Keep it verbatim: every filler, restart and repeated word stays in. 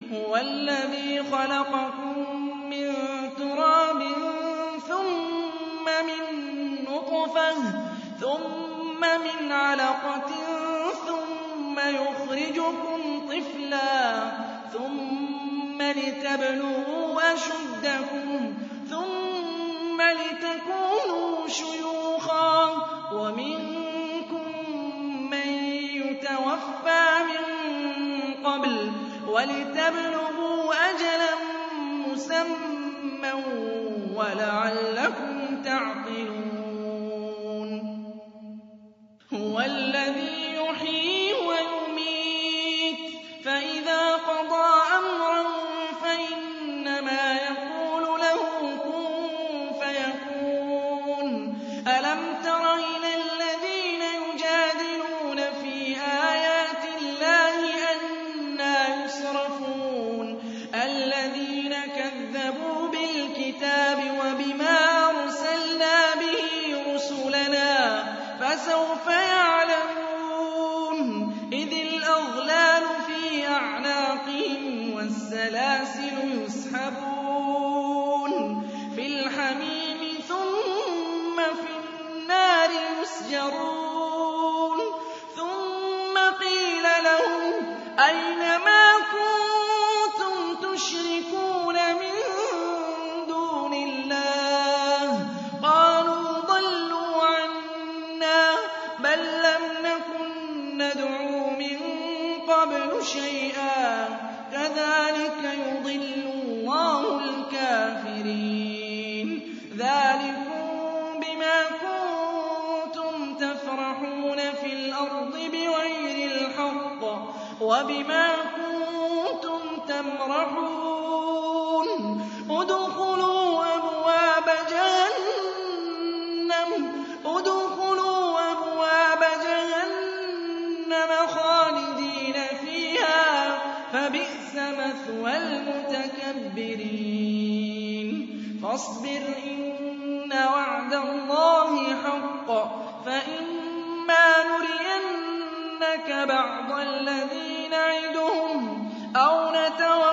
هُوَ الَّذِي خَلَقَكُم مِّن تُرَابٍ ثُمَّ مِن نُّطْفَةٍ ثُمَّ مِنْ عَلَقَةٍ ثُمَّ يُخْرِجُكُمْ طِفْلًا ثُمَّ لِتَبْلُغُوا أَشُدَّكُمْ ثُمَّ لِتَكُونُوا شُيُوخًا وَمِنكُم مَّن يُتَوَفَّىٰ مِن قَبْلُ وَلِتَبْلُغُوا أَجَلًا مُّسَمًّى وَلَعَلَّكُمْ تَعْقِلُونَ هُوَ الَّذِي يُحْيِي وَيُمِيتُ فَإِذَا قَضَىٰ أَمْرًا فَإِنَّمَا يَقُولُ لَهُ كُن فَيَكُونُ أَلَمْ تَرَ إِلَى الَّذِينَ يُجَادِلُونَ فِي آيَاتِ اللَّهِ أَنَّىٰ يُصْرَفُونَ الَّذِينَ كَذَّبُوا بِالْكِتَابِ وَبِمَا أَرْسَلْنَا بِهِ رُسُلَنَا فَسَوْفَ يَعْلَمُونَ إِذِ الْأَغْلَالُ فِي أَعْنَاقِهِمْ وَالسَّلَاسِلُ يُسْحَبُونَ فِي الْحَمِيمِ ثُمَّ فِي النَّارِ يُسْجَرُونَ ثُمَّ قِيلَ لَهُمْ أَيْنَ مَا كُنتُمْ تُشْرِكُونَ مِن دُونِ اللَّهِ قَالُوا ضَلُّوا عَنَّا بَل لَّمْ نَكُن نَّدْعُو مِن قَبْلُ شَيْئًا كَذَٰلِكَ يُضِلُّ اللَّهُ الْكَافِرِينَ ذَٰلِكُم بِمَا كُنتُمْ تَفْرَحُونَ فِي الْأَرْضِ بِغَيْرِ الْحَقِّ وَبِمَا كُنتُمْ تَمْرَحُونَ ادْخُلُوا أَبْوَابَ جَهَنَّمَ ادْخُلُوا أَبْوَابَ جَهَنَّمَ خَالِدِينَ فِيهَا فَبِئْسَ مَثْوَى الْمُتَكَبِّرِينَ فَاصْبِرْ إِنَّ وَعْدَ اللَّهِ حَقٌّ فَإِمَّا نُرِيَنَّكَ بَعْضَ الَّذِي نَعِدُهُمْ أَوْ نَتَوَفَّيَنَّكَ